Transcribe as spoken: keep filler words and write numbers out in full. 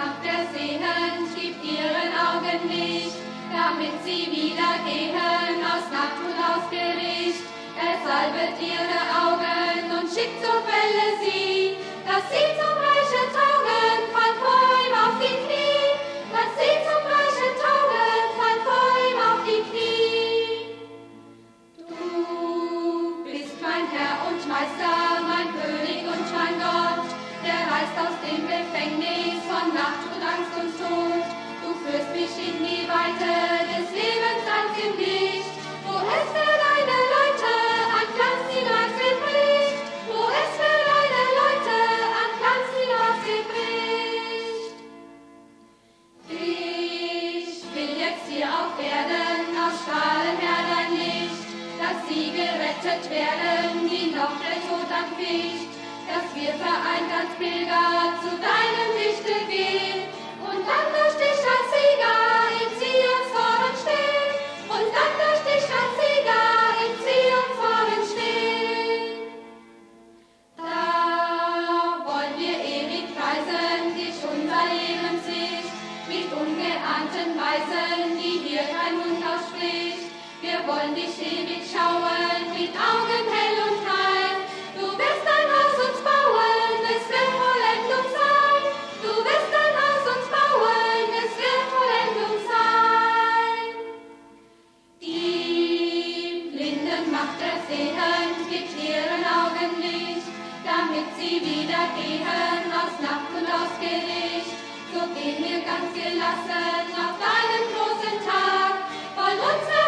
macht er sehend, gibt ihren Augen Licht, damit sie wieder gehen aus Nacht und aus Gericht. Er salbet ihre Augen und schickt zur Quelle sie, dass sie zum Reiche taugen, fallen vor ihm auf die Knie, dass sie zum Reiche taugen, fallen vor ihm auf die Knie. Du bist mein Herr und Meister, mein König und mein Gott, der reißt aus dem Gefängnis von Nacht und Angst und Tod. Du führst mich in die Weite des Lebens ans Licht, wo es für deine Leute an Glanz die Nase bricht, wo es für deine Leute an Glanz die Nase bricht. Ich will jetzt hier auf Erden aus Strahlen her dein Licht, dass sie gerettet werden, die noch der Tod anficht, dass wir vereint als Pilger zu deinem Lichte gehen und dann durch dich als Sieger in Zions Toren stehen, und dann durch dich als Sieger in Zions Toren stehen. Da wollen wir ewig preisen dich, unser Lebenslicht, mit ungeahnten Weisen, die hier kein Mund ausspricht. Wir wollen dich ewig schauen, mit Augen hell und rein. Du wirst ein Haus uns bauen, es wird Vollendung sein. Du wirst ein Haus uns bauen, es wird Vollendung sein. Die Blinden macht er sehend, gibt ihren Augen Licht, damit sie wieder gehen aus Nacht und aus Gericht. So gehen wir ganz gelassen auf deinen großen Tag, voll uns